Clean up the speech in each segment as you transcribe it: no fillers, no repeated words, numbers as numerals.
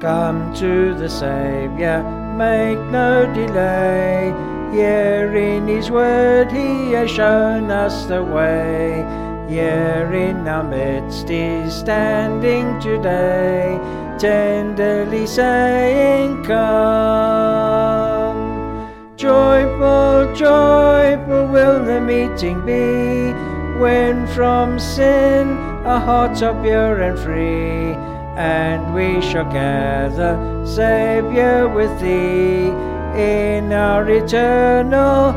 Come to the Saviour, make no delay. Here in His word He has shown us the way. Here in our midst He's standing today, tenderly saying, come. Joyful, joyful will the meeting be, when from sin our hearts are pure and free, and we shall gather, Saviour, with Thee in our eternal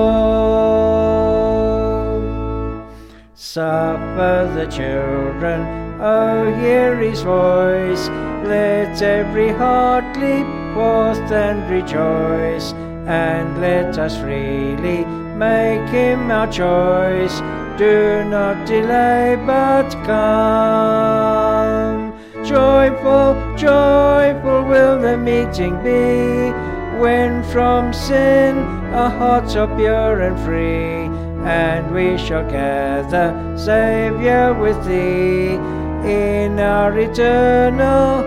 home. Suffer the children, oh, hear His voice. Let every heart leap forth and rejoice, and let us freely make Him our choice. Do not delay, but come. Joyful, joyful will the meeting be, when from sin our hearts are pure and free, and we shall gather, Saviour, with Thee in our eternal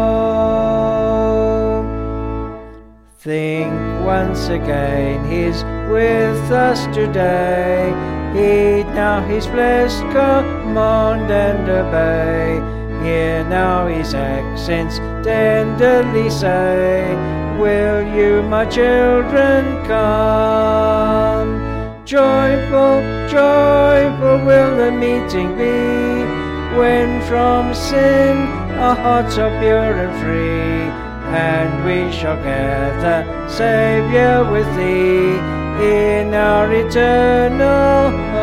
home. Think once again He's with us today. Heed now His blessed command and obey. Hear now His accents tenderly say, will you, my children, come? Joyful, joyful will the meeting be, when from sin our hearts are pure and free, and we shall gather, Saviour, with Thee in our eternal home.